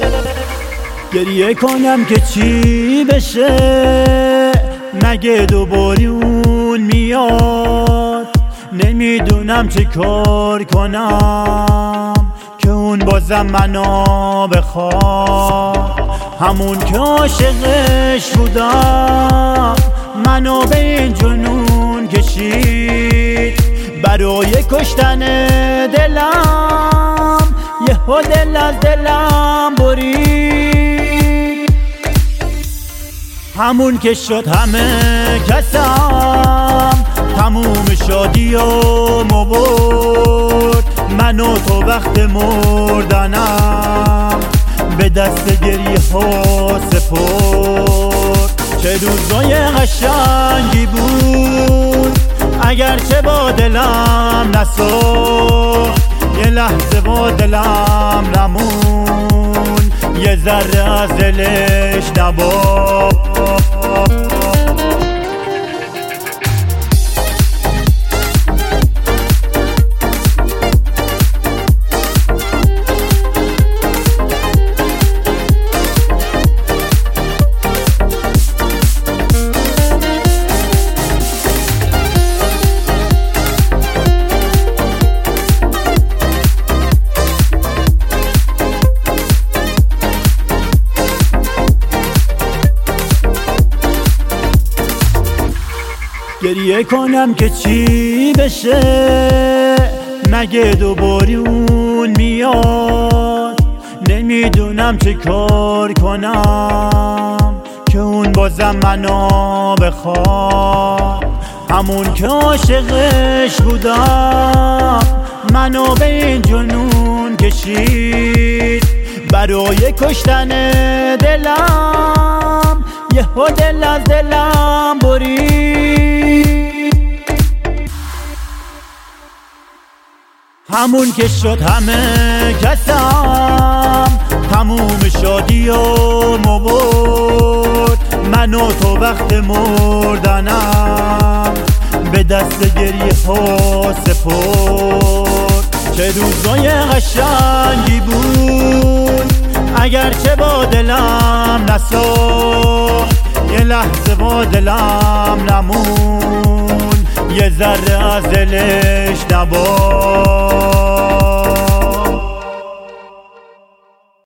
گریه کنم که چی بشه، مگه دوبارون میاد؟ نمیدونم چه کار کنم که اون بازم منو بخواد. همون که عاشقش بودم منو به این جنون کشید، برای کشتن دلم یهو دل از دلم برید. همون که شد همه کسم تموم شادی و مبرد، من و تو وقت مردنم به دست گریه ها سپرد. چه روزای قشنگی بود اگرچه با دلم نساخت، یه لحظه با دلم نمون، یه ذره از دلش نباخت. گریه کنم که چی بشه، مگه دوبارون میاد؟ نمیدونم چه کار کنم که اون بازم منو بخواد. همون که عاشقش بودم منو به این جنون کشید، برای کشتن دلم یهو دل از دلم برید. همون که شد همه کسم تموم شادی و مبرد، من و تو وقت مردنم به دست گریه ها سپرد. چه روزای قشنگی بود اگرچه با دلم نساخت، یه لحظه با دلم نمون، یه ذره از دلش نباخت.